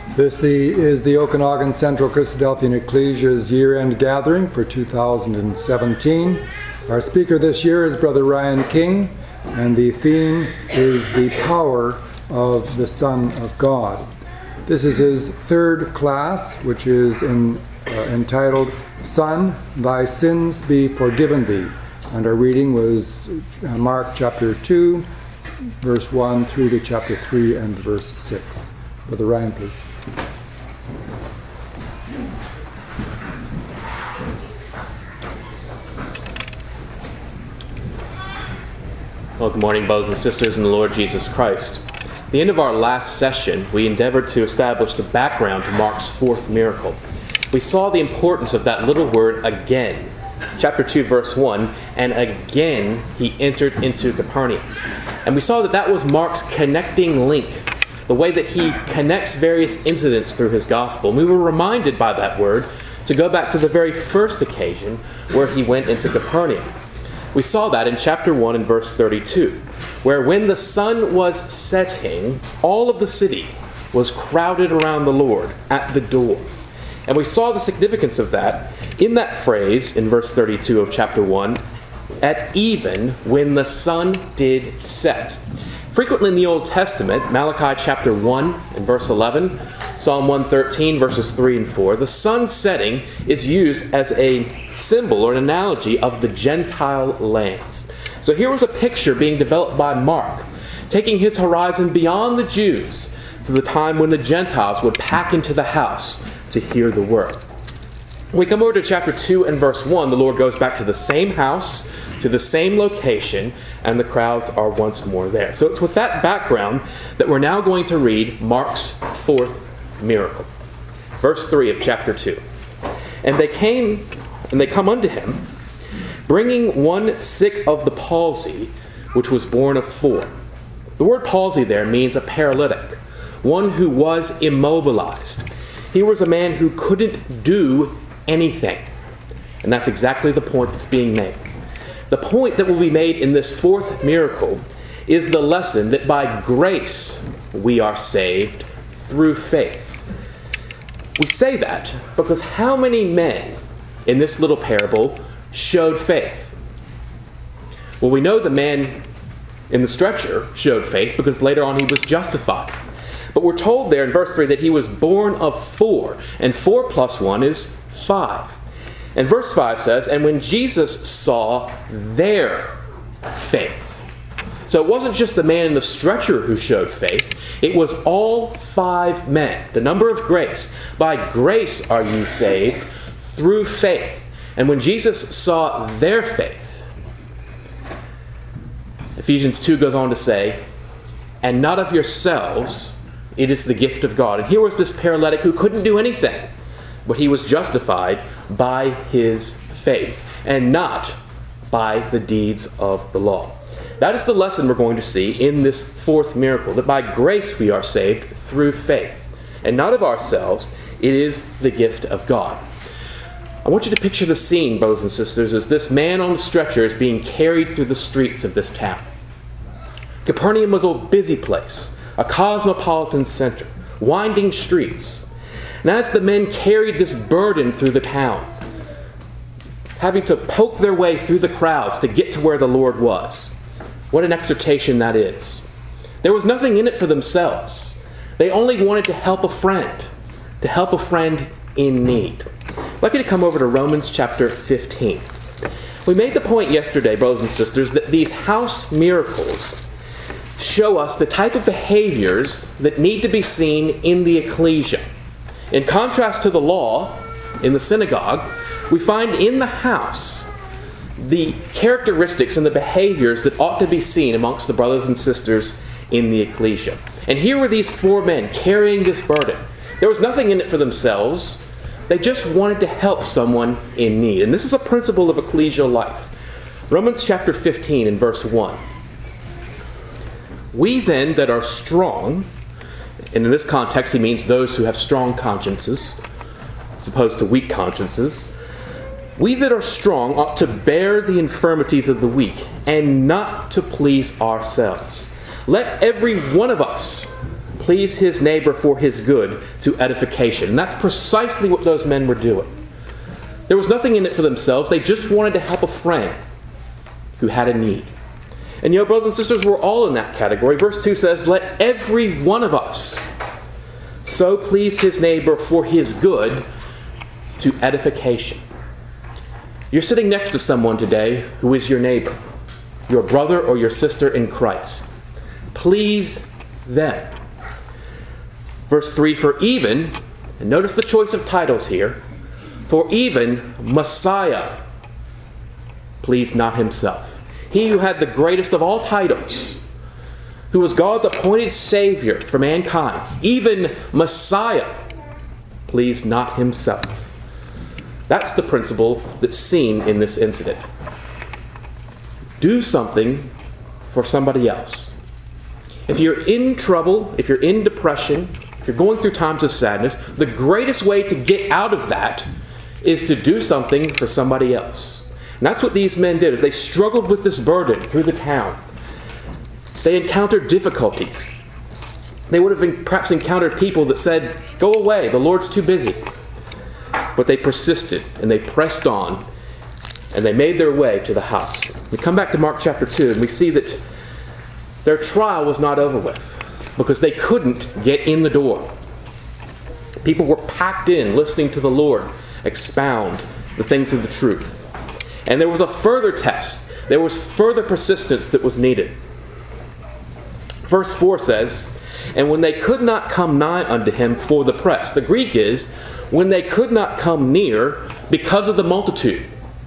This is the Okanagan Central Christadelphian Ecclesia's year-end gathering for 2017. Our speaker this year is Brother Ryan King, and the theme is the power of the Son of God. This is his third class, which is entitled, Son, Thy Sins Be Forgiven Thee. And our reading was Mark chapter 2, verse 1 through to chapter 3 and verse 6. Brother Ryan, please. Well, good morning, brothers and sisters in the Lord Jesus Christ. At the end of our last session, we endeavored to establish the background to Mark's fourth miracle. We saw the importance of that little word, again. Chapter 2, verse 1, and again he entered into Capernaum. And we saw that that was Mark's connecting link, the way that he connects various incidents through his gospel. And we were reminded by that word to go back to the very first occasion where he went into Capernaum. We saw that in chapter 1 and verse 32, where when the sun was setting, all of the city was crowded around the Lord at the door. And we saw the significance of that in that phrase in verse 32 of chapter 1, at even when the sun did set. Frequently in the Old Testament, Malachi chapter 1 and verse 11, Psalm 113 verses 3 and 4, the sun setting is used as a symbol or an analogy of the Gentile lands. So here was a picture being developed by Mark, taking his horizon beyond the Jews to the time when the Gentiles would pack into the house to hear the word. When we come over to chapter 2 and verse 1, the Lord goes back to the same house, to the same location, and the crowds are once more there. So it's with that background that we're now going to read Mark's fourth miracle. Verse 3 of chapter 2. And they come unto him, bringing one sick of the palsy, which was born of 4. The word palsy there means a paralytic, one who was immobilized. He was a man who couldn't do anything. And that's exactly the point that's being made. The point that will be made in this fourth miracle is the lesson that by grace we are saved through faith. We say that because how many men in this little parable showed faith? Well, we know the man in the stretcher showed faith because later on he was justified. But we're told there in verse 3 that he was born of 4, and 4 plus 1 is 5. And verse 5 says, and when Jesus saw their faith. So it wasn't just the man in the stretcher who showed faith. It was all 5 men, the number of grace. By grace are you saved through faith. And when Jesus saw their faith, Ephesians 2 goes on to say, and not of yourselves, it is the gift of God. And here was this paralytic who couldn't do anything, but he was justified by his faith and not by the deeds of the law. That is the lesson we're going to see in this fourth miracle, that by grace we are saved through faith, and not of ourselves, it is the gift of God. I want you to picture the scene, brothers and sisters, as this man on the stretcher is being carried through the streets of this town. Capernaum was a busy place, a cosmopolitan center, winding streets. And as the men carried this burden through the town, having to poke their way through the crowds to get to where the Lord was, what an exhortation that is. There was nothing in it for themselves. They only wanted to help a friend in need. I'd like you to come over to Romans chapter 15. We made the point yesterday, brothers and sisters, that these house miracles show us the type of behaviors that need to be seen in the ecclesia. In contrast to the law, in the synagogue, we find in the house the characteristics and the behaviors that ought to be seen amongst the brothers and sisters in the ecclesia. And here were these 4 men carrying this burden. There was nothing in it for themselves. They just wanted to help someone in need. And this is a principle of ecclesial life. Romans chapter 15 and verse 1. We then that are strong, and in this context he means those who have strong consciences, as opposed to weak consciences, we that are strong ought to bear the infirmities of the weak, and not to please ourselves. Let every one of us Please his neighbor for his good to edification. And that's precisely what those men were doing. There was nothing in it for themselves. They just wanted to help a friend who had a need. And brothers and sisters, we're all in that category. Verse 2 says, let every one of us so please his neighbor for his good to edification. You're sitting next to someone today who is your neighbor, your brother or your sister in Christ. Please them. Verse 3, for even, and notice the choice of titles here, for even Messiah pleased not himself. He who had the greatest of all titles, who was God's appointed Savior for mankind, even Messiah pleased not himself. That's the principle that's seen in this incident. Do something for somebody else. If you're in trouble, if you're in depression, if you're going through times of sadness, the greatest way to get out of that is to do something for somebody else. And that's what these men did, is they struggled with this burden through the town. They encountered difficulties. They would have perhaps encountered people that said, go away, the Lord's too busy. But they persisted and they pressed on and they made their way to the house. We come back to Mark chapter 2 and we see that their trial was not over with because they couldn't get in the door. People were packed in listening to the Lord expound the things of the truth. And there was a further test. There was further persistence that was needed. Verse 4 says, and when they could not come nigh unto him for the press. The Greek is, when they could not come near because of the multitude.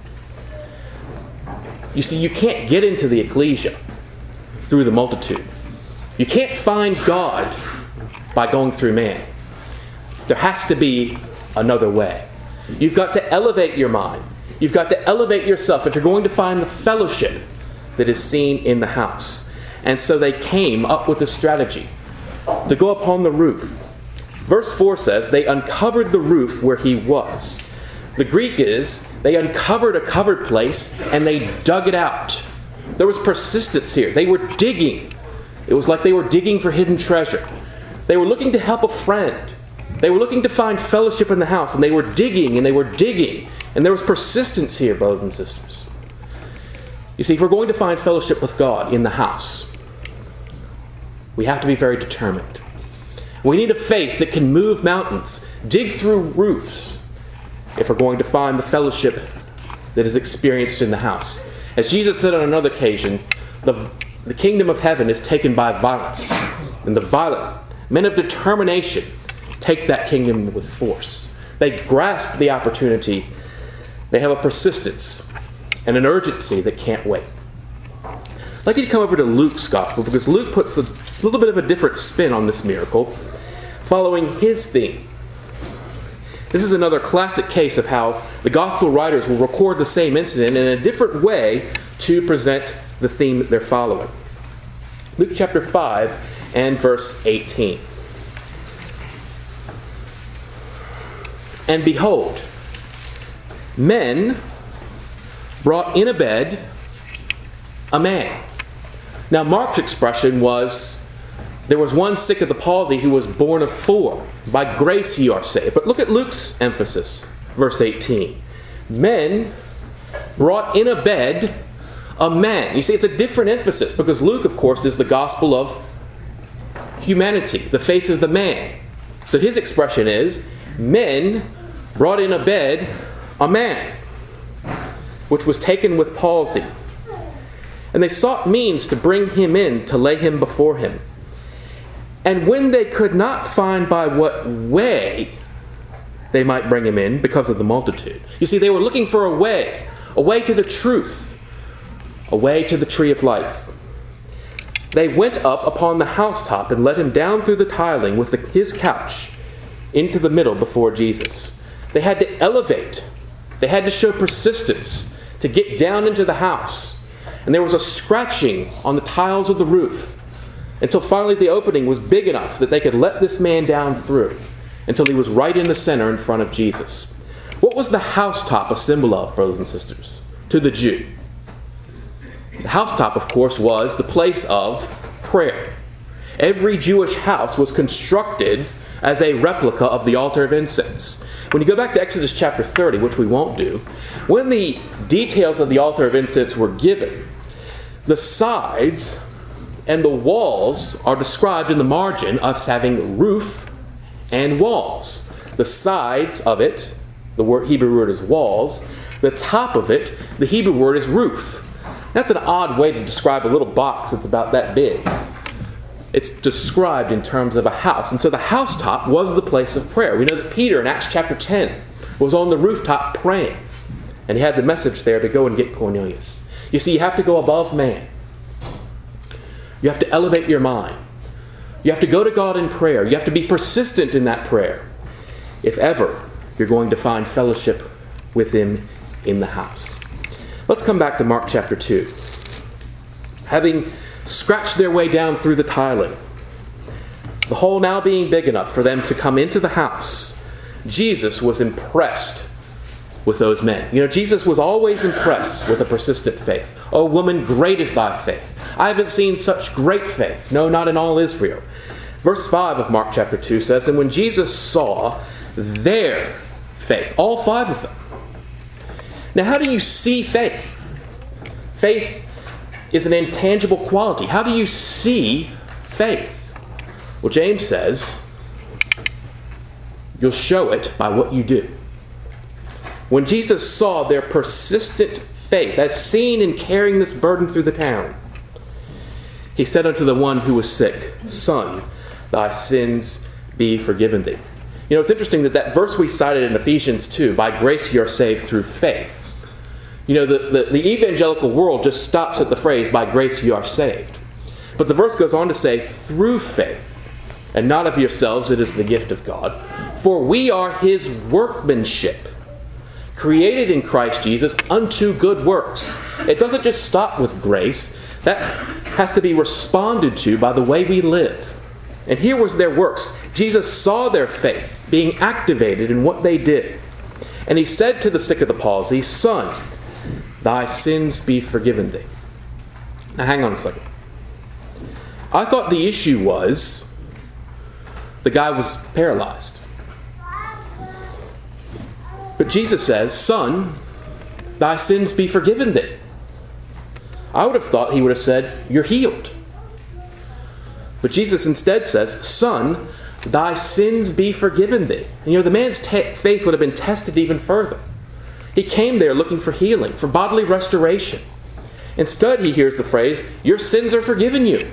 You see, you can't get into the ecclesia through the multitude. You can't find God by going through man. There has to be another way. You've got to elevate your mind. You've got to elevate yourself if you're going to find the fellowship that is seen in the house. And so they came up with a strategy to go upon the roof. Verse 4 says, they uncovered the roof where he was. The Greek is, they uncovered a covered place and they dug it out. There was persistence here. They were digging. It was like they were digging for hidden treasure. They were looking to help a friend. They were looking to find fellowship in the house, and they were digging and they were digging. And there was persistence here, brothers and sisters. You see, if we're going to find fellowship with God in the house, we have to be very determined. We need a faith that can move mountains, dig through roofs, if we're going to find the fellowship that is experienced in the house. As Jesus said on another occasion, the kingdom of heaven is taken by violence, and the violent, men of determination, take that kingdom with force. They grasp the opportunity. They have a persistence and an urgency that can't wait. I'd like you to come over to Luke's gospel, because Luke puts a little bit of a different spin on this miracle, following his theme. This is another classic case of how the gospel writers will record the same incident in a different way to present the theme that they're following. Luke chapter 5 and verse 18. And behold, men brought in a bed a man. Now Mark's expression was, there was one sick of the palsy who was born of 4. By grace ye are saved. But look at Luke's emphasis, verse 18. Men brought in a bed a man. You see, it's a different emphasis, because Luke, of course, is the gospel of humanity, the face of the man. So his expression is, men brought in a bed a man, which was taken with palsy. And they sought means to bring him in, to lay him before him. And when they could not find by what way they might bring him in, because of the multitude. You see, they were looking for a way to the truth, a way to the tree of life. They went up upon the housetop and let him down through the tiling with his couch into the middle before Jesus. They had to elevate. They had to show persistence to get down into the house. And there was a scratching on the tiles of the roof until finally the opening was big enough that they could let this man down through, until he was right in the center in front of Jesus. What was the housetop a symbol of, brothers and sisters, to the Jew? The housetop, of course, was the place of prayer. Every Jewish house was constructed as a replica of the altar of incense. When you go back to Exodus chapter 30, which we won't do, when the details of the altar of incense were given, the sides and the walls are described in the margin as having roof and walls. The sides of it, the Hebrew word is walls. The top of it, the Hebrew word is roof. That's an odd way to describe a little box that's about that big. It's described in terms of a house. And so the housetop was the place of prayer. We know that Peter in Acts chapter 10 was on the rooftop praying. And he had the message there to go and get Cornelius. You see, you have to go above man. You have to elevate your mind. You have to go to God in prayer. You have to be persistent in that prayer, if ever you're going to find fellowship with Him in the house. Let's come back to Mark chapter 2. Having scratched their way down through the tiling, the hole now being big enough for them to come into the house, Jesus was impressed with those men. You know, Jesus was always impressed with a persistent faith. "O woman, great is thy faith. I haven't seen such great faith. No, not in all Israel." Verse 5 of Mark chapter 2 says, "And when Jesus saw their faith," all five of them. Now, how do you see faith? Faith is an intangible quality. How do you see faith? Well, James says, you'll show it by what you do. When Jesus saw their persistent faith, as seen in carrying this burden through the town, He said unto the one who was sick, "Son, thy sins be forgiven thee." You know, it's interesting that verse we cited in Ephesians 2, "By grace you are saved through faith." You know, the evangelical world just stops at the phrase, "By grace you are saved." But the verse goes on to say, "Through faith, and not of yourselves, it is the gift of God. For we are His workmanship, created in Christ Jesus unto good works." It doesn't just stop with grace. That has to be responded to by the way we live. And here was their works. Jesus saw their faith being activated in what they did. And He said to the sick of the palsy, "Son, thy sins be forgiven thee." Now hang on a second. I thought the issue was the guy was paralyzed. But Jesus says, "Son, thy sins be forgiven thee." I would have thought He would have said, "You're healed." But Jesus instead says, "Son, thy sins be forgiven thee." And you know, the man's faith would have been tested even further. He came there looking for healing, for bodily restoration. Instead, he hears the phrase, "Your sins are forgiven you."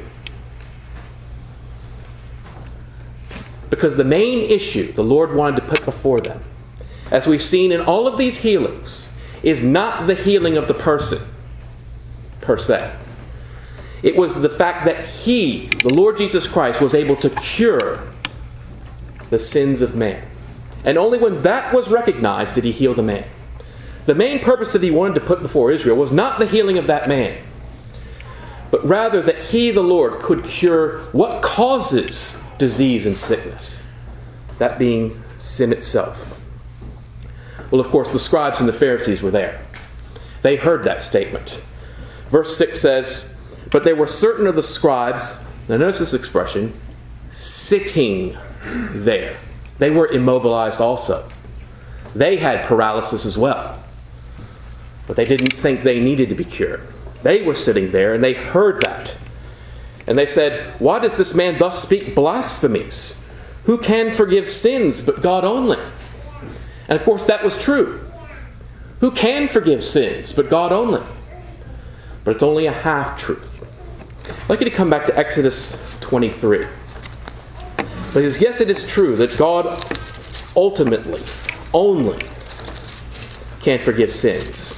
Because the main issue the Lord wanted to put before them, as we've seen in all of these healings, is not the healing of the person, per se. It was the fact that He, the Lord Jesus Christ, was able to cure the sins of man. And only when that was recognized did He heal the man. The main purpose that He wanted to put before Israel was not the healing of that man, but rather that He, the Lord, could cure what causes disease and sickness, that being sin itself. Well, of course, the scribes and the Pharisees were there. They heard that statement. Verse 6 says, "But there were certain of the scribes," now notice this expression, "sitting there." They were immobilized also. They had paralysis as well. But they didn't think they needed to be cured. They were sitting there and they heard that. And they said, "Why does this man thus speak blasphemies? Who can forgive sins but God only?" And of course that was true. Who can forgive sins but God only? But it's only a half-truth. I'd like you to come back to Exodus 23. Because yes, it is true that God ultimately, only, can forgive sins.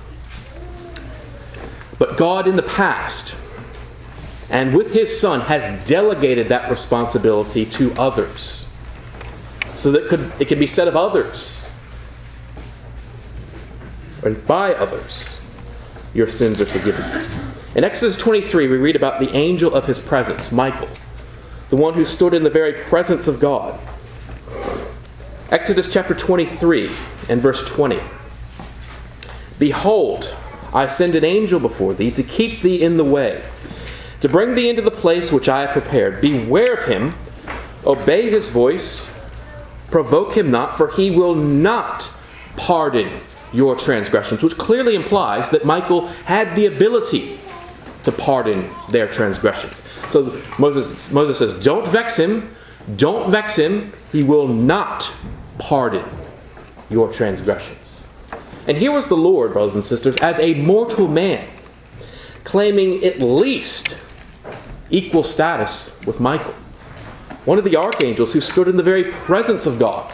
But God in the past, and with His Son, has delegated that responsibility to others. So that it can be said of others, or by others, "Your sins are forgiven." In Exodus 23, we read about the angel of His presence, Michael, the one who stood in the very presence of God. Exodus chapter 23 and verse 20. "Behold, I send an angel before thee to keep thee in the way, to bring thee into the place which I have prepared. Beware of him, obey his voice, provoke him not, for he will not pardon your transgressions," which clearly implies that Michael had the ability to pardon their transgressions. So Moses says, don't vex him, he will not pardon your transgressions. And here was the Lord, brothers and sisters, as a mortal man, claiming at least equal status with Michael, one of the archangels who stood in the very presence of God.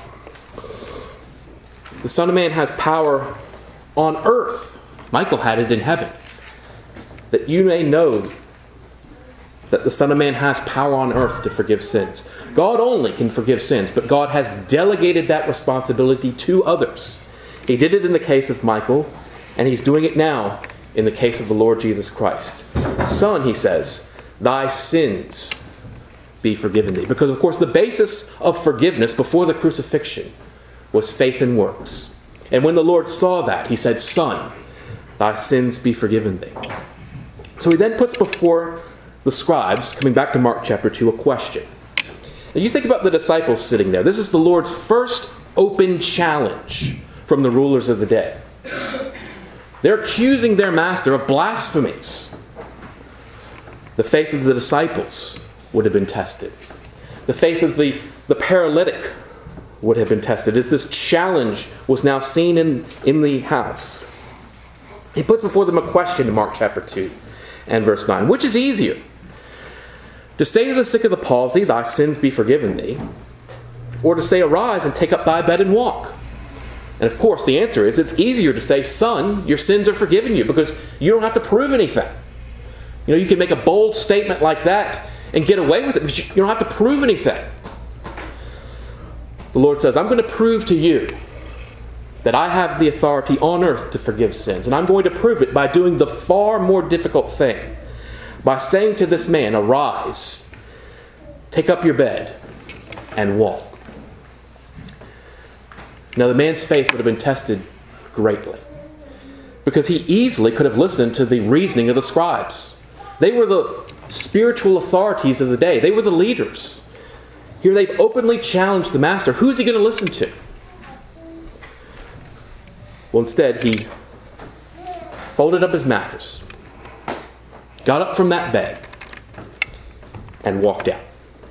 The Son of Man has power on earth. Michael had it in heaven. That you may know that the Son of Man has power on earth to forgive sins. God only can forgive sins, but God has delegated that responsibility to others. He did it in the case of Michael, and he's doing it now in the case of the Lord Jesus Christ. Son, he says, thy sins be forgiven thee. Because, of course, the basis of forgiveness before the crucifixion was faith in works. And when the Lord saw that, he said, Son, thy sins be forgiven thee. So he then puts before the scribes, coming back to Mark chapter 2, a question. Now you think about the disciples sitting there. This is the Lord's first open challenge from the rulers of the day. They're accusing their master of blasphemies. The faith of the disciples would have been tested. The faith of the paralytic would have been tested, as this challenge was now seen in the house. He puts before them a question in Mark chapter 2 and verse 9. Which is easier? To say to the sick of the palsy, thy sins be forgiven thee, or to say, arise and take up thy bed and walk? And of course, the answer is it's easier to say, Son, your sins are forgiven you, because you don't have to prove anything. You know, you can make a bold statement like that and get away with it, because you don't have to prove anything. The Lord says, I'm going to prove to you that I have the authority on earth to forgive sins. And I'm going to prove it by doing the far more difficult thing. By saying to this man, arise, take up your bed, and walk. Now the man's faith would have been tested greatly, because he easily could have listened to the reasoning of the scribes. They were the spiritual authorities of the day. They were the leaders. Here they've openly challenged the master. Who's he going to listen to? Well, instead, he folded up his mattress, got up from that bed, and walked out.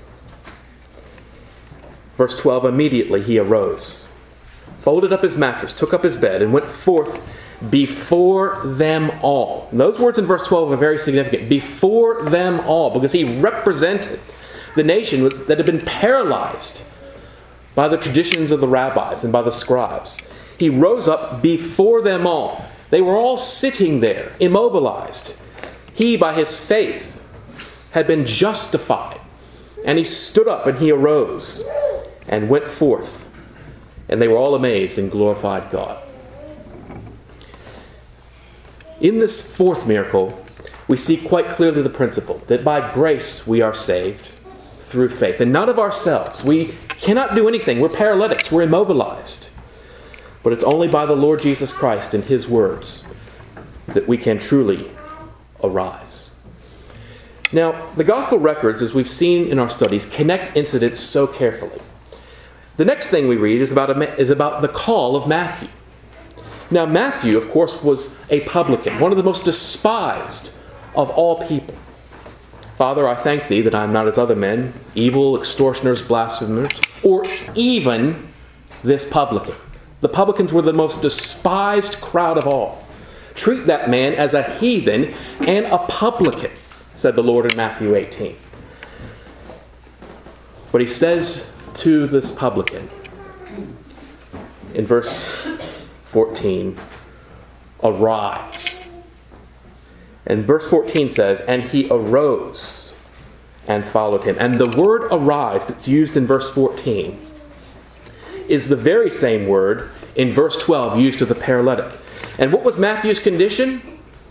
Verse 12, immediately he arose, folded up his mattress, took up his bed, and went forth before them all. And those words in verse 12 are very significant. Before them all, because he represented the nation that had been paralyzed by the traditions of the rabbis and by the scribes. He rose up before them all. They were all sitting there, immobilized. He, by his faith, had been justified. And he stood up and he arose and went forth. And they were all amazed and glorified God. In this fourth miracle, we see quite clearly the principle that by grace we are saved through faith, and not of ourselves. We cannot do anything. We're paralytics. We're immobilized. But it's only by the Lord Jesus Christ and his words that we can truly arise. Now, the gospel records, as we've seen in our studies, connect incidents so carefully. The next thing we read is about the call of Matthew. Now, Matthew, of course, was a publican, one of the most despised of all people. Father, I thank thee that I am not as other men, evil, extortioners, blasphemers, or even this publican. The publicans were the most despised crowd of all. Treat that man as a heathen and a publican, said the Lord in Matthew 18. But he says to this publican in verse 14, arise. And verse 14 says, and he arose and followed him. And the word arise that's used in verse 14 is the very same word in verse 12 used of the paralytic. And what was Matthew's condition?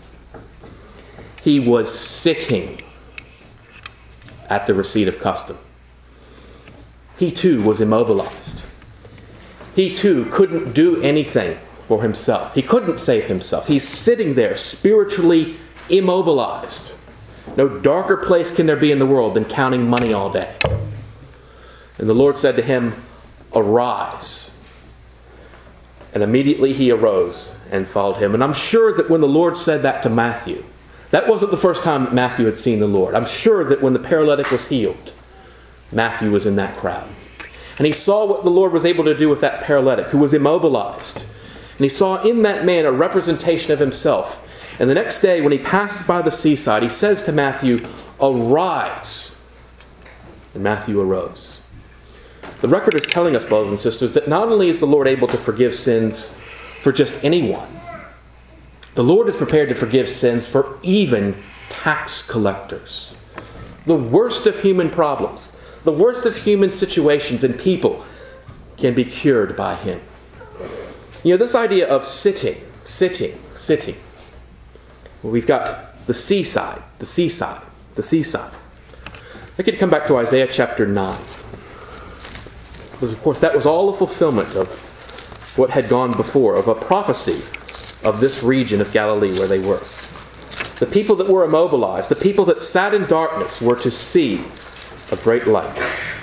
He was sitting at the receipt of custom. He too was immobilized. He too couldn't do anything for himself. He couldn't save himself. He's sitting there spiritually immobilized. No darker place can there be in the world than counting money all day. And the Lord said to him, "Arise." And immediately he arose and followed him. And I'm sure that when the Lord said that to Matthew, that wasn't the first time that Matthew had seen the Lord. I'm sure that when the paralytic was healed, Matthew was in that crowd. And he saw what the Lord was able to do with that paralytic who was immobilized. And he saw in that man a representation of himself. And the next day when he passes by the seaside, he says to Matthew, "Arise." And Matthew arose. The record is telling us, brothers and sisters, that not only is the Lord able to forgive sins for just anyone, the Lord is prepared to forgive sins for even tax collectors. The worst of human problems, the worst of human situations and people can be cured by him. You know, this idea of sitting. Well, we've got the seaside. I could come back to Isaiah chapter 9. Because, of course, that was all a fulfillment of what had gone before, of a prophecy of this region of Galilee where they were. The people that were immobilized, the people that sat in darkness, were to see a great light.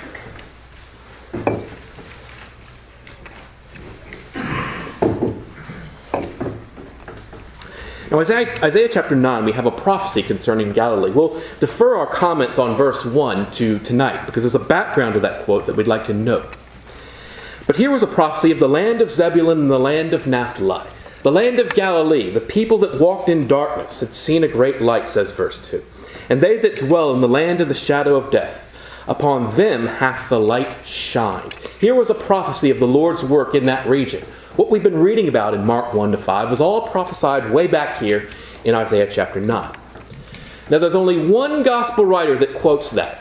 Now, Isaiah chapter 9, we have a prophecy concerning Galilee. We'll defer our comments on verse 1 to tonight, because there's a background to that quote that we'd like to note. But here was a prophecy of the land of Zebulun and the land of Naphtali. The land of Galilee, the people that walked in darkness, had seen a great light, says verse 2. And they that dwell in the land of the shadow of death, upon them hath the light shined. Here was a prophecy of the Lord's work in that region. What we've been reading about in Mark 1-5 was all prophesied way back here in Isaiah chapter 9. Now there's only one gospel writer that quotes that.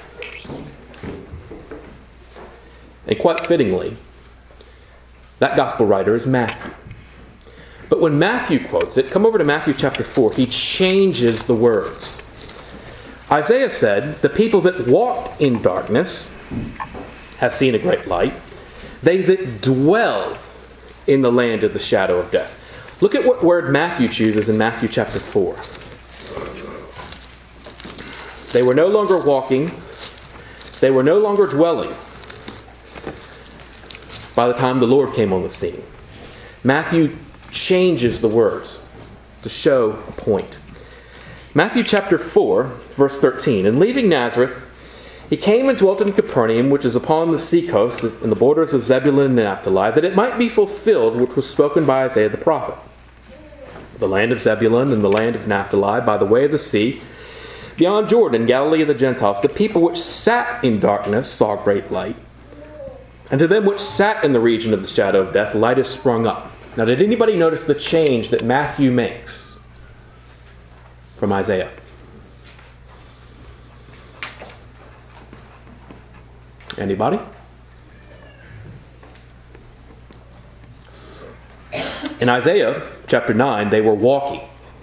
And quite fittingly, that gospel writer is Matthew. But when Matthew quotes it, come over to Matthew chapter 4, he changes the words. Isaiah said, "The people that walked in darkness have seen a great light. They that dwell in the land of the shadow of death." Look at what word Matthew chooses in Matthew chapter 4. They were no longer walking. They were no longer dwelling by the time the Lord came on the scene. Matthew changes the words to show a point. Matthew chapter 4, verse 13. "And leaving Nazareth, he came and dwelt in Capernaum, which is upon the seacoast, in the borders of Zebulun and Naphtali, that it might be fulfilled which was spoken by Isaiah the prophet. The land of Zebulun and the land of Naphtali, by the way of the sea, beyond Jordan, Galilee of the Gentiles, the people which sat in darkness saw great light. And to them which sat in the region of the shadow of death, light is sprung up." Now, did anybody notice the change that Matthew makes from Isaiah? Anybody? In Isaiah chapter 9, they were walking.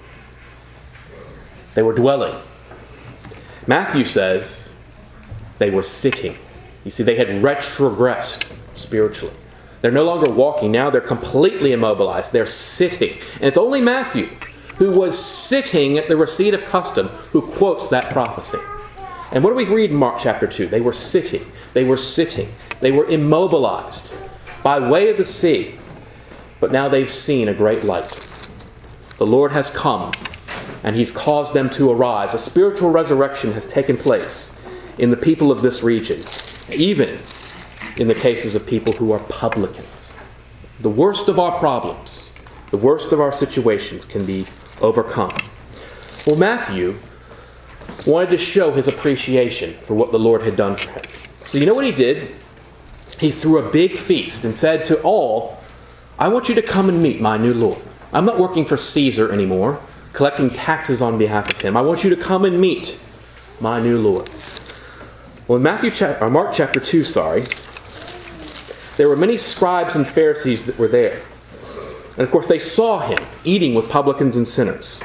They were dwelling. Matthew says they were sitting. You see, they had retrogressed spiritually. They're no longer walking. Now they're completely immobilized. They're sitting. And it's only Matthew, who was sitting at the receipt of custom, who quotes that prophecy. And what do we read in Mark chapter 2? They were sitting. They were sitting. They were immobilized by way of the sea. But now they've seen a great light. The Lord has come, and he's caused them to arise. A spiritual resurrection has taken place in the people of this region, even in the cases of people who are publicans. The worst of our problems, the worst of our situations can be overcome. Well, Matthew wanted to show his appreciation for what the Lord had done for him. So you know what he did? He threw a big feast and said to all, "I want you to come and meet my new Lord. I'm not working for Caesar anymore, collecting taxes on behalf of him. I want you to come and meet my new Lord." Well, in Mark chapter 2, there were many scribes and Pharisees that were there. And of course, they saw him eating with publicans and sinners.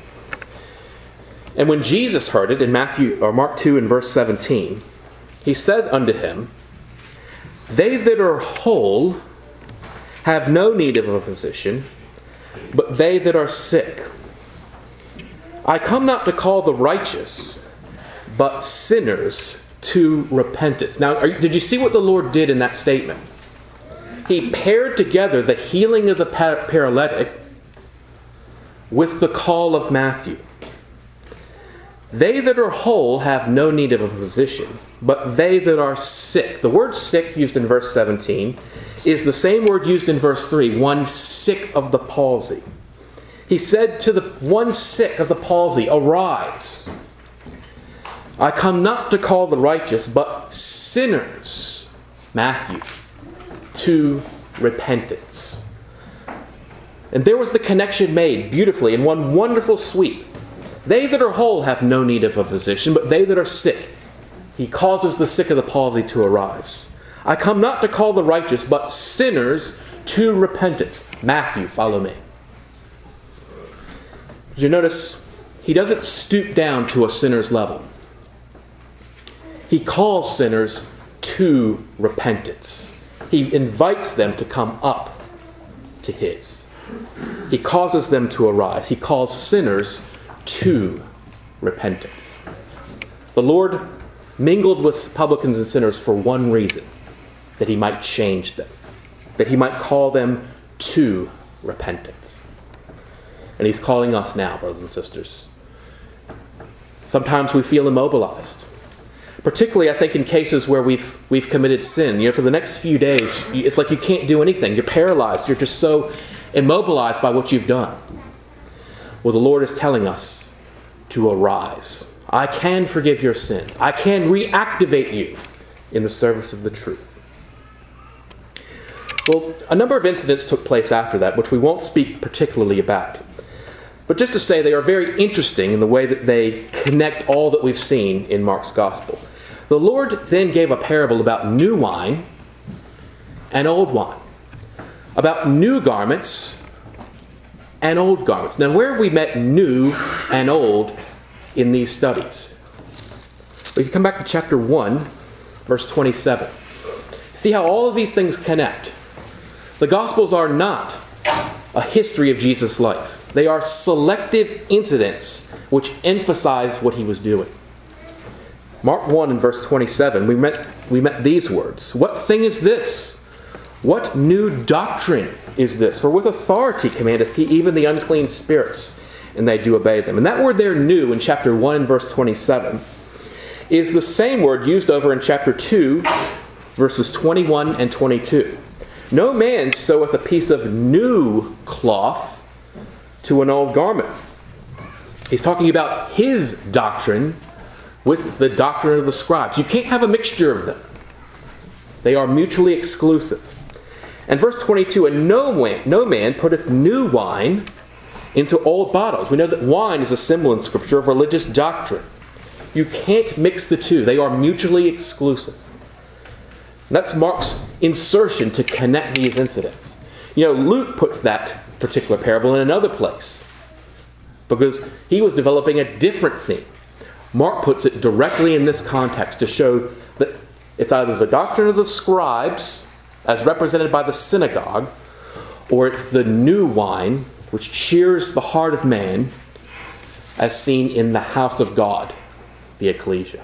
And when Jesus heard it in Mark 2 and verse 17, he said unto him, "They that are whole have no need of a physician, but they that are sick. I come not to call the righteous, but sinners to repentance. Now, did you see what the Lord did in that statement? He paired together the healing of the paralytic with the call of Matthew. They that are whole have no need of a physician, but they that are sick. The word sick used in verse 17 is the same word used in verse 3, one sick of the palsy. He said to the one sick of the palsy, arise. I come not to call the righteous, but sinners, Matthew, to repentance. And there was the connection made beautifully in one wonderful sweep. They that are whole have no need of a physician, but they that are sick, he causes the sick of the palsy to arise. I come not to call the righteous, but sinners to repentance. Matthew, follow me. Did you notice? He doesn't stoop down to a sinner's level. He calls sinners to repentance. He invites them to come up to his. He causes them to arise. He calls sinners to repentance. The Lord mingled with publicans and sinners for one reason, that he might change them, that he might call them to repentance. And he's calling us now, brothers and sisters. Sometimes we feel immobilized. Particularly, I think, in cases where we've committed sin. For the next few days, it's like you can't do anything. You're paralyzed. You're just so immobilized by what you've done. Well, the Lord is telling us to arise. I can forgive your sins. I can reactivate you in the service of the truth. Well, a number of incidents took place after that, which we won't speak particularly about. But just to say, they are very interesting in the way that they connect all that we've seen in Mark's gospel. The Lord then gave a parable about new wine and old wine, about new garments and old garments. Now, where have we met new and old in these studies? We can come back to chapter 1, verse 27. See how all of these things connect. The Gospels are not a history of Jesus' life. They are selective incidents which emphasize what he was doing. Mark 1 and verse 27, we met these words. What thing is this? What new doctrine is this? For with authority commandeth he even the unclean spirits, and they do obey them. And that word there, new, in chapter 1 and verse 27, is the same word used over in chapter 2, verses 21 and 22. No man seweth a piece of new cloth to an old garment. He's talking about his doctrine with the doctrine of the scribes. You can't have a mixture of them. They are mutually exclusive. And verse 22, and no man putteth new wine into old bottles. We know that wine is a symbol in Scripture of religious doctrine. You can't mix the two. They are mutually exclusive. And that's Mark's insertion to connect these incidents. Luke puts that particular parable in another place because he was developing a different theme. Mark puts it directly in this context to show that it's either the doctrine of the scribes, as represented by the synagogue, or it's the new wine which cheers the heart of man, as seen in the house of God, the ecclesia.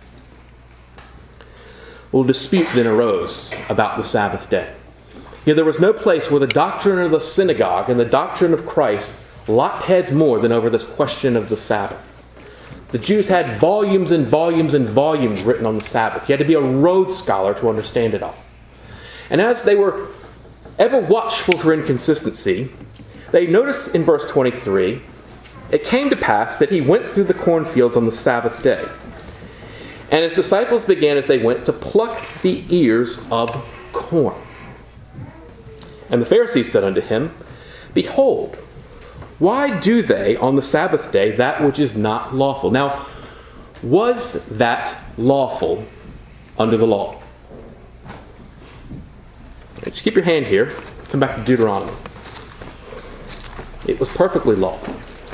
Well, dispute then arose about the Sabbath day. There was no place where the doctrine of the synagogue and the doctrine of Christ locked heads more than over this question of the Sabbath. The Jews had volumes and volumes and volumes written on the Sabbath. You had to be a Rhodes Scholar to understand it all. And as they were ever watchful for inconsistency, they noticed in verse 23, it came to pass that he went through the cornfields on the Sabbath day. And his disciples began as they went to pluck the ears of corn. And the Pharisees said unto him, Behold, why do they on the Sabbath day that which is not lawful? Now, was that lawful under the law? Just keep your hand here. Come back to Deuteronomy. It was perfectly lawful.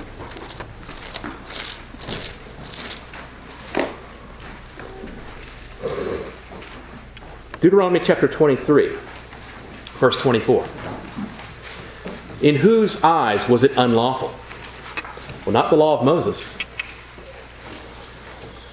Deuteronomy chapter 23. Verse 24. In whose eyes was it unlawful? Well, not the law of Moses.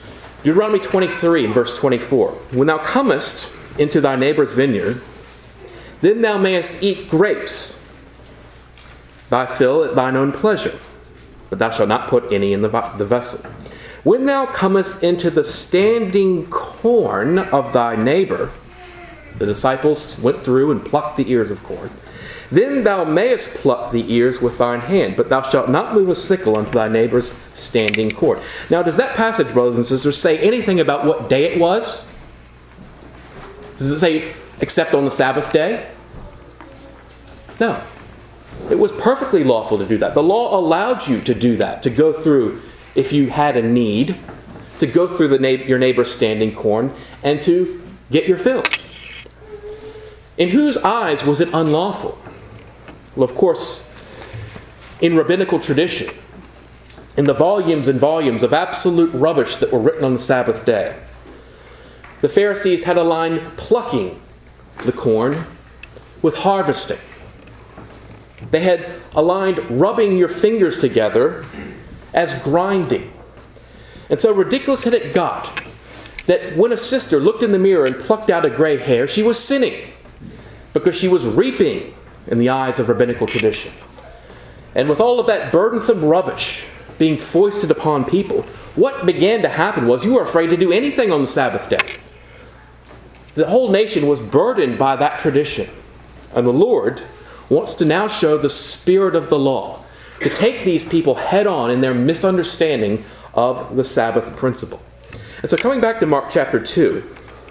Deuteronomy 23 and verse 24. When thou comest into thy neighbor's vineyard, then thou mayest eat grapes, thy fill at thine own pleasure, but thou shalt not put any in the vessel. When thou comest into the standing corn of thy neighbor, the disciples went through and plucked the ears of corn, then thou mayest pluck the ears with thine hand, but thou shalt not move a sickle unto thy neighbor's standing corn. Now, does that passage, brothers and sisters, say anything about what day it was? Does it say, except on the Sabbath day? No. It was perfectly lawful to do that. The law allowed you to do that, to go through, if you had a need, to go through your neighbor's standing corn and to get your fill. In whose eyes was it unlawful? Well, of course, in rabbinical tradition, in the volumes and volumes of absolute rubbish that were written on the Sabbath day, the Pharisees had aligned plucking the corn with harvesting. They had aligned rubbing your fingers together as grinding. And so ridiculous had it got that when a sister looked in the mirror and plucked out a gray hair, she was sinning because she was reaping in the eyes of rabbinical tradition. And with all of that burdensome rubbish being foisted upon people, what began to happen was you were afraid to do anything on the Sabbath day. The whole nation was burdened by that tradition. And the Lord wants to now show the spirit of the law, to take these people head on in their misunderstanding of the Sabbath principle. And so coming back to Mark chapter 2,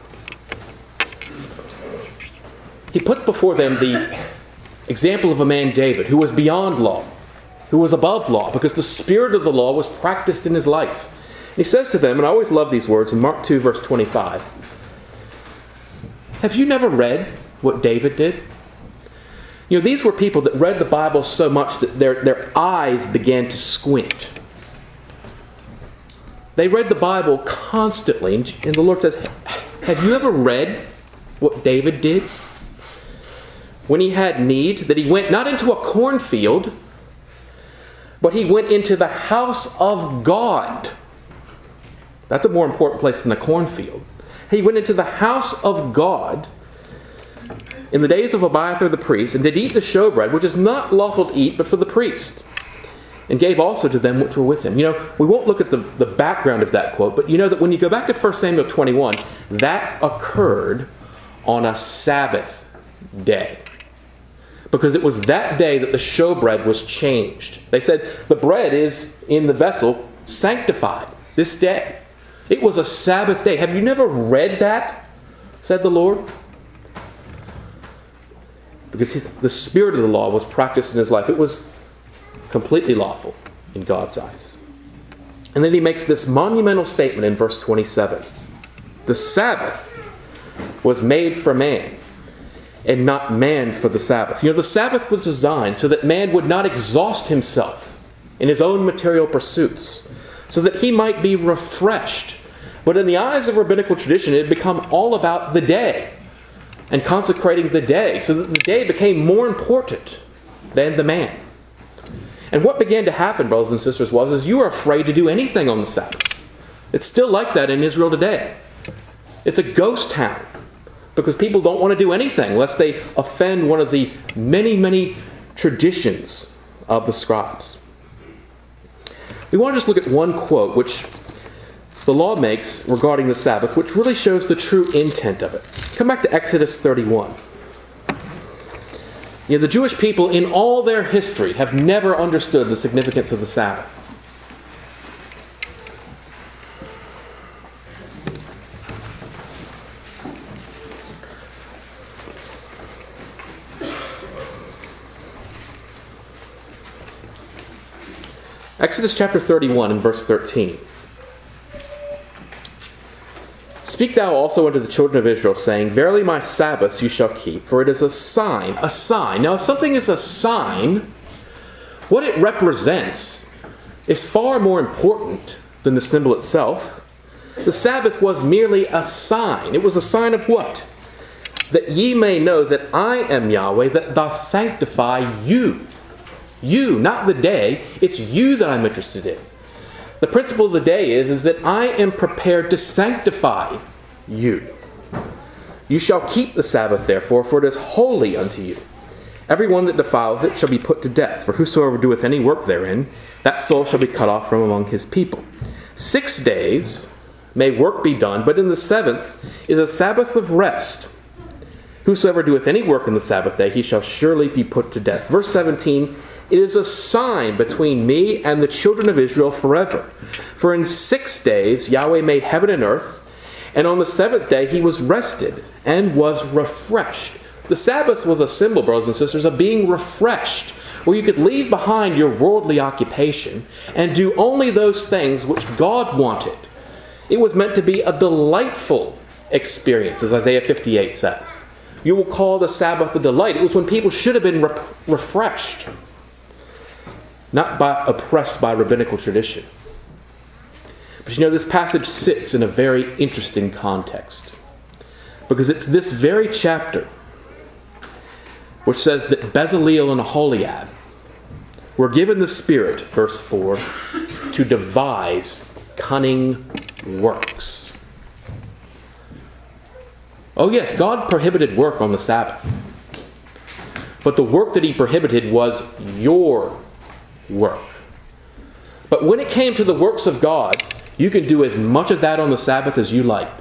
he puts before them the example of a man, David, who was beyond law, who was above law, because the spirit of the law was practiced in his life. And he says to them, and I always love these words, in Mark 2, verse 25, have you never read what David did? You know, these were people that read the Bible so much that their eyes began to squint. They read the Bible constantly, and the Lord says, have you ever read what David did? When he had need, that he went not into a cornfield, but he went into the house of God. That's a more important place than a cornfield. He went into the house of God in the days of Abiathar the priest, and did eat the showbread, which is not lawful to eat, but for the priest, and gave also to them which were with him. You know, we won't look at the background of that quote, but you know that when you go back to 1 Samuel 21, that occurred on a Sabbath day. Because it was that day that the showbread was changed. They said, the bread is in the vessel sanctified this day. It was a Sabbath day. Have you never read that? Said the Lord. Because the spirit of the law was practiced in his life. It was completely lawful in God's eyes. And then he makes this monumental statement in verse 27. The Sabbath was made for man, and not man for the Sabbath. You know, the Sabbath was designed so that man would not exhaust himself in his own material pursuits, so that he might be refreshed. But in the eyes of rabbinical tradition, it had become all about the day and consecrating the day, so that the day became more important than the man. And what began to happen, brothers and sisters, was you were afraid to do anything on the Sabbath. It's still like that in Israel today. It's a ghost town, because people don't want to do anything lest they offend one of the many, many traditions of the scribes. We want to just look at one quote which the law makes regarding the Sabbath, which really shows the true intent of it. Come back to Exodus 31. You know, the Jewish people in all their history have never understood the significance of the Sabbath. Exodus chapter 31 and verse 13. Speak thou also unto the children of Israel, saying, verily my Sabbaths you shall keep, for it is a sign. A sign. Now, if something is a sign, what it represents is far more important than the symbol itself. The Sabbath was merely a sign. It was a sign of what? That ye may know that I am Yahweh, that doth sanctify you. You, not the day. It's you that I'm interested in. The principle of the day is that I am prepared to sanctify you. You shall keep the Sabbath, therefore, for it is holy unto you. Every one that defileth it shall be put to death. For whosoever doeth any work therein, that soul shall be cut off from among his people. 6 days may work be done, but in the seventh is a Sabbath of rest. Whosoever doeth any work in the Sabbath day, he shall surely be put to death. Verse 17, it is a sign between me and the children of Israel forever. For in 6 days Yahweh made heaven and earth, and on the seventh day he was rested and was refreshed. The Sabbath was a symbol, brothers and sisters, of being refreshed, where you could leave behind your worldly occupation and do only those things which God wanted. It was meant to be a delightful experience, as Isaiah 58 says. You will call the Sabbath a delight. It was when people should have been refreshed, not oppressed by rabbinical tradition. But this passage sits in a very interesting context, because it's this very chapter which says that Bezaleel and Aholiab were given the Spirit, verse 4, to devise cunning works. Oh yes, God prohibited work on the Sabbath. But the work that he prohibited was your work. But when it came to the works of God, you can do as much of that on the Sabbath as you like.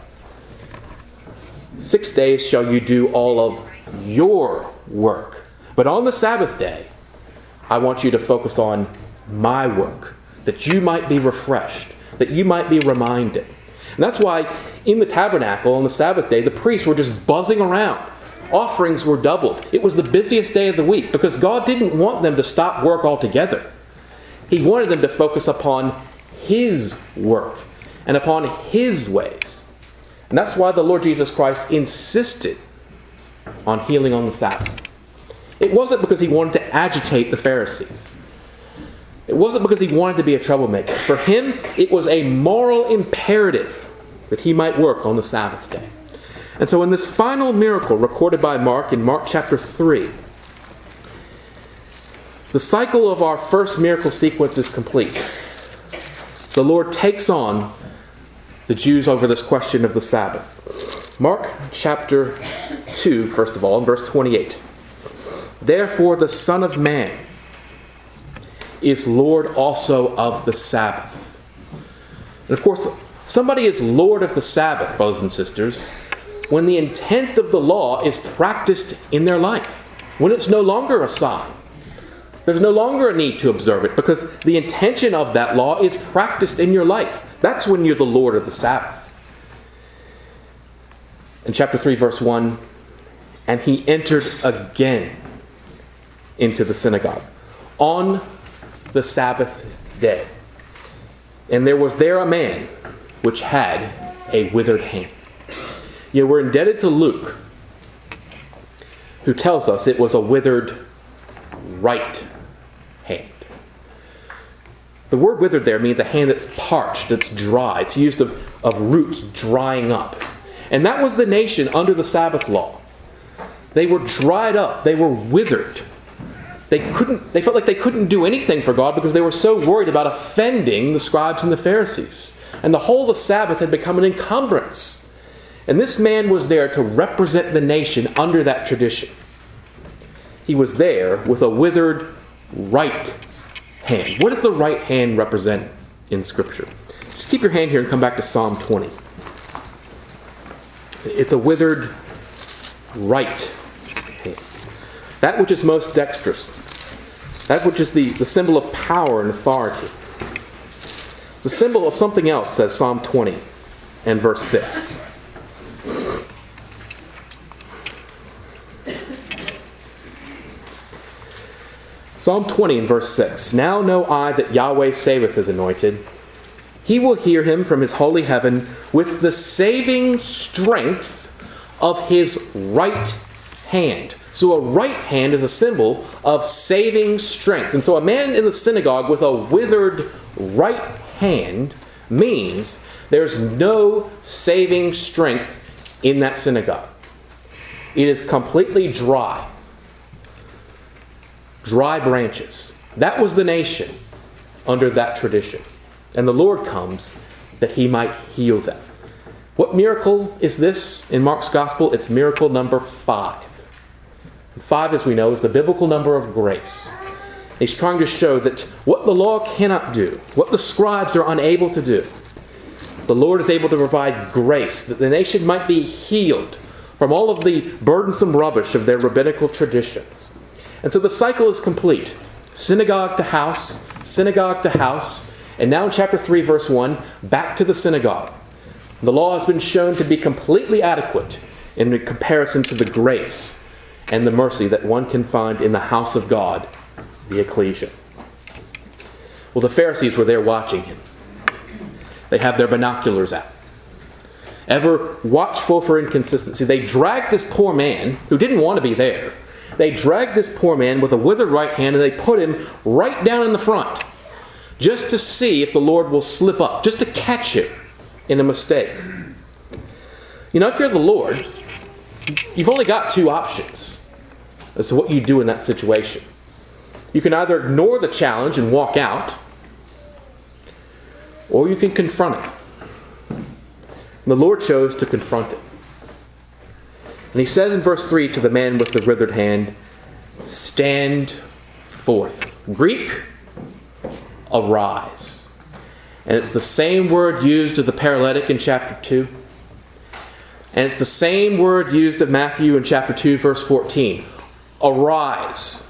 6 days shall you do all of your work. But on the Sabbath day, I want you to focus on my work, that you might be refreshed, that you might be reminded. And that's why in the tabernacle on the Sabbath day, the priests were just buzzing around. Offerings were doubled. It was the busiest day of the week because God didn't want them to stop work altogether. He wanted them to focus upon his work and upon his ways. And that's why the Lord Jesus Christ insisted on healing on the Sabbath. It wasn't because he wanted to agitate the Pharisees. It wasn't because he wanted to be a troublemaker. For him, it was a moral imperative that he might work on the Sabbath day. And so in this final miracle recorded by Mark in Mark chapter 3, the cycle of our first miracle sequence is complete. The Lord takes on the Jews over this question of the Sabbath. Mark chapter 2, first of all, in verse 28. Therefore the Son of Man is Lord also of the Sabbath. And of course, somebody is Lord of the Sabbath, brothers and sisters, when the intent of the law is practiced in their life. When it's no longer a sign. There's no longer a need to observe it because the intention of that law is practiced in your life. That's when you're the Lord of the Sabbath. In chapter 3, verse 1, and he entered again into the synagogue on the Sabbath day. And there was there a man which had a withered hand. We're indebted to Luke, who tells us it was a withered right hand. The word withered there means a hand that's parched, that's dry. It's used of roots drying up. And that was the nation under the Sabbath law. They were dried up. They were withered. They felt like they couldn't do anything for God because they were so worried about offending the scribes and the Pharisees. And the whole of the Sabbath had become an encumbrance. And this man was there to represent the nation under that tradition. He was there with a withered right hand. What does the right hand represent in Scripture? Just keep your hand here and come back to Psalm 20. It's a withered right hand. That which is most dexterous. That which is the symbol of power and authority. It's a symbol of something else, says Psalm 20 and verse 6. Psalm 20 and verse 6. Now know I that Yahweh saveth his anointed. He will hear him from his holy heaven with the saving strength of his right hand. So a right hand is a symbol of saving strength. And so a man in the synagogue with a withered right hand means there's no saving strength in that synagogue. It is completely dry. Dry branches. That was the nation under that tradition. and the Lord comes that he might heal them. What miracle is this in Mark's gospel? It's miracle number 5. And 5, as we know, is the biblical number of grace. He's trying to show that what the law cannot do, what the scribes are unable to do, the Lord is able to provide grace that the nation might be healed from all of the burdensome rubbish of their rabbinical traditions. And so the cycle is complete. Synagogue to house, and now in chapter 3, verse 1, back to the synagogue. The law has been shown to be completely adequate in comparison to the grace and the mercy that one can find in the house of God, the ecclesia. Well, the Pharisees were there watching him. They have their binoculars out. Ever watchful for inconsistency, they dragged this poor man who didn't want to be there. They dragged this poor man with a withered right hand and they put him right down in the front just to see if the Lord will slip up, just to catch him in a mistake. You know, if you're the Lord, you've only got 2 options as to what you do in that situation. You can either ignore the challenge and walk out, or you can confront it. And the Lord chose to confront it. And he says in verse 3 to the man with the withered hand, "Stand forth." Greek, arise. And it's the same word used of the paralytic in chapter 2. And it's the same word used of Matthew in chapter 2, verse 14. Arise.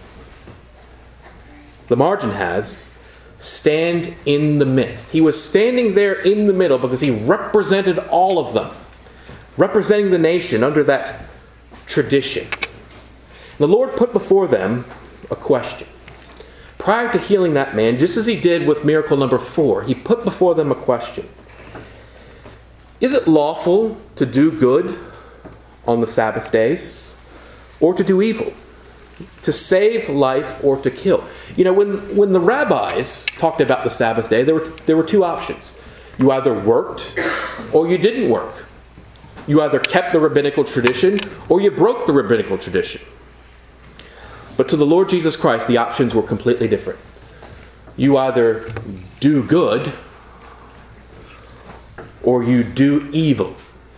The margin has, stand in the midst. He was standing there in the middle because he represented all of them, representing the nation under that tradition. The Lord put before them a question. Prior to healing that man, just as he did with miracle number 4, he put before them a question. Is it lawful to do good on the Sabbath days, or to do evil? To save life or to kill? You know, when the rabbis talked about the Sabbath day, there were 2 options. You either worked or you didn't work. You either kept the rabbinical tradition or you broke the rabbinical tradition. But to the Lord Jesus Christ, the options were completely different. You either do good or you do evil.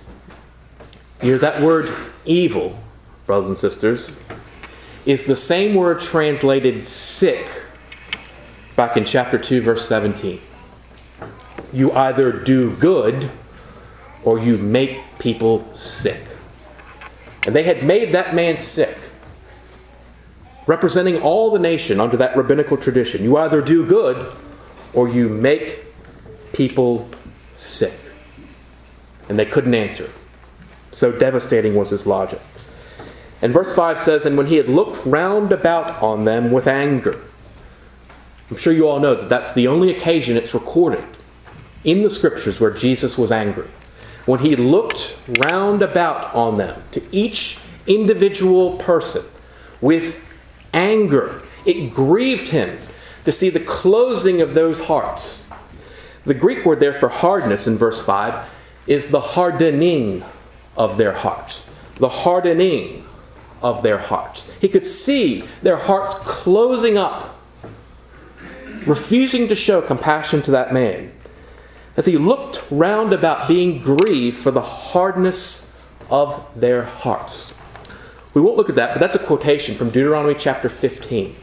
You know, that word evil, brothers and sisters, is the same word translated sick back in chapter 2, verse 17. You either do good or you make people sick. And they had made that man sick, representing all the nation under that rabbinical tradition. You either do good or you make people sick. And they couldn't answer. So devastating was his logic. And verse 5 says, "And when he had looked round about on them with anger." I'm sure you all know that that's the only occasion it's recorded in the Scriptures where Jesus was angry. When he looked round about on them, to each individual person, with anger, it grieved him to see the closing of those hearts. The Greek word there for hardness in verse 5 is the hardening of their hearts. The hardening of their hearts. He could see their hearts closing up, refusing to show compassion to that man, as he looked round about, being grieved for the hardness of their hearts. We won't look at that, but that's a quotation from Deuteronomy chapter 15.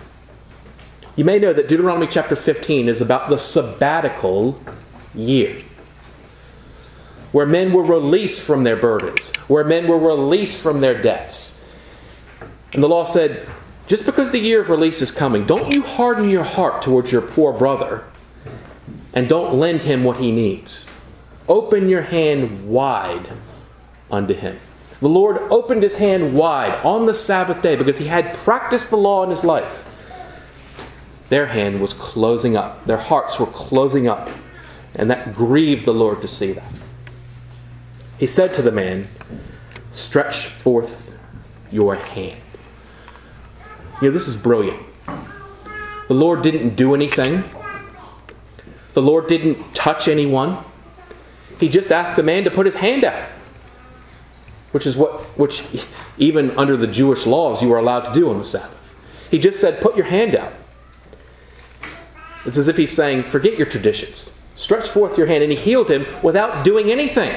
You may know that Deuteronomy chapter 15 is about the sabbatical year, where men were released from their burdens, where men were released from their debts. And the law said, just because the year of release is coming, don't you harden your heart towards your poor brother and don't lend him what he needs. Open your hand wide unto him. The Lord opened his hand wide on the Sabbath day because he had practiced the law in his life. Their hand was closing up. Their hearts were closing up. And that grieved the Lord to see that. He said to the man, "Stretch forth your hand." You know, this is brilliant. The Lord didn't do anything. The Lord didn't touch anyone. He just asked the man to put his hand out, which even under the Jewish laws you were allowed to do on the Sabbath. He just said, "Put your hand out." It's as if he's saying, forget your traditions. Stretch forth your hand. And he healed him without doing anything.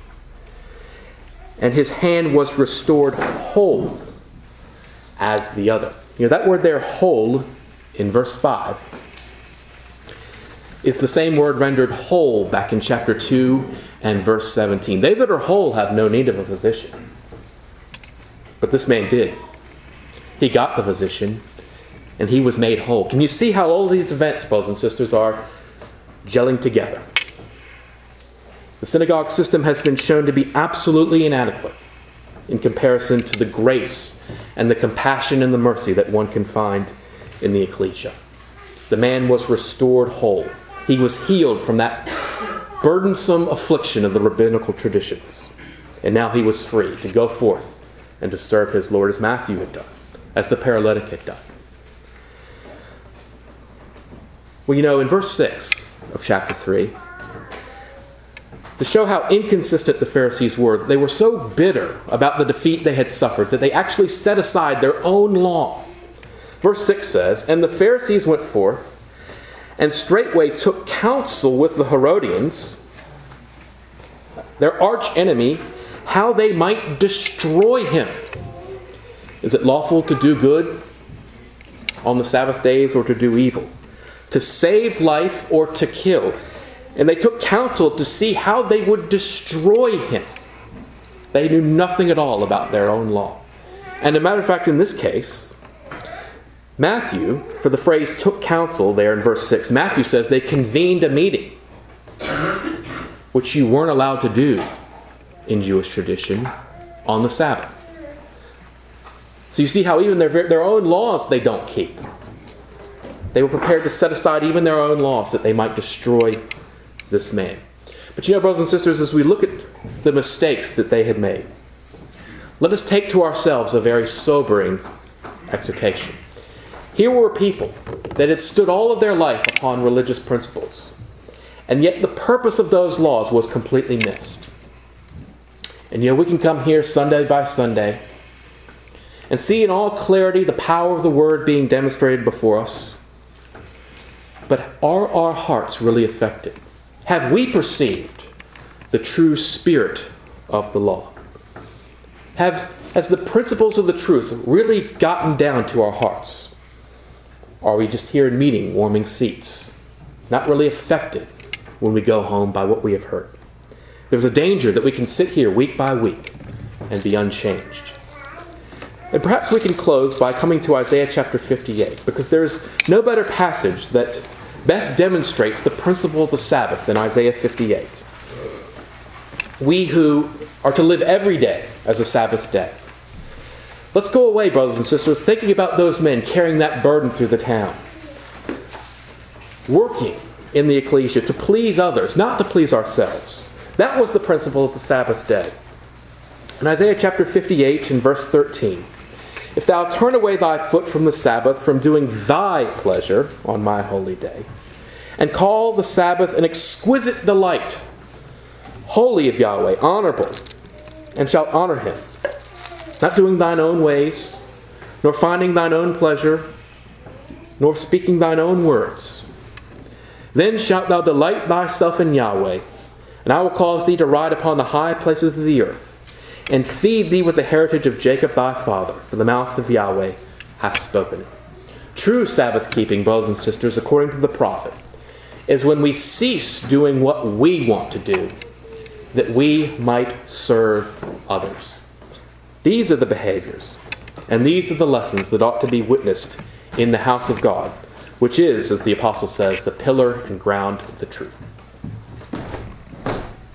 And his hand was restored whole as the other. That word there, whole, in verse 5, is the same word rendered whole back in chapter 2 and verse 17. They that are whole have no need of a physician. But this man did. He got the physician, and he was made whole. Can you see how all these events, brothers and sisters, are gelling together? The synagogue system has been shown to be absolutely inadequate in comparison to the grace and the compassion and the mercy that one can find in the ecclesia. The man was restored whole. He was healed from that burdensome affliction of the rabbinical traditions. And now he was free to go forth and to serve his Lord as Matthew had done, as the paralytic had done. Well, in verse 6 of chapter 3, to show how inconsistent the Pharisees were, they were so bitter about the defeat they had suffered that they actually set aside their own law. Verse 6 says, "And the Pharisees went forth, and straightway took counsel with the Herodians, their arch enemy, how they might destroy him." Is it lawful to do good on the Sabbath days or to do evil? To save life or to kill? And they took counsel to see how they would destroy him. They knew nothing at all about their own law. And as a matter of fact, in this case, Matthew, for the phrase took counsel there in verse 6, Matthew says they convened a meeting, which you weren't allowed to do in Jewish tradition on the Sabbath. So you see how even their own laws they don't keep. They were prepared to set aside even their own laws that they might destroy this man. But brothers and sisters, as we look at the mistakes that they had made, let us take to ourselves a very sobering exhortation. Here were people that had stood all of their life upon religious principles, and yet the purpose of those laws was completely missed. And we can come here Sunday by Sunday and see in all clarity the power of the Word being demonstrated before us. But are our hearts really affected? Have we perceived the true spirit of the law? Has the principles of the truth really gotten down to our hearts? Or are we just here in meeting, warming seats, not really affected when we go home by what we have heard? There's a danger that we can sit here week by week and be unchanged. And perhaps we can close by coming to Isaiah chapter 58, because there's no better passage that best demonstrates the principle of the Sabbath than Isaiah 58. We who are to live every day as a Sabbath day. Let's go away, brothers and sisters, thinking about those men carrying that burden through the town, working in the ecclesia to please others, not to please ourselves. That was the principle of the Sabbath day. In Isaiah chapter 58 and verse 13, "If thou turn away thy foot from the Sabbath, from doing thy pleasure on my holy day, and call the Sabbath an exquisite delight, holy of Yahweh, honorable, and shalt honor him, not doing thine own ways, nor finding thine own pleasure, nor speaking thine own words, then shalt thou delight thyself in Yahweh, and I will cause thee to ride upon the high places of the earth, and feed thee with the heritage of Jacob thy father, for the mouth of Yahweh hath spoken it." True Sabbath keeping, brothers and sisters, according to the prophet, is when we cease doing what we want to do, that we might serve others. These are the behaviors, and these are the lessons that ought to be witnessed in the house of God, which is, as the apostle says, the pillar and ground of the truth.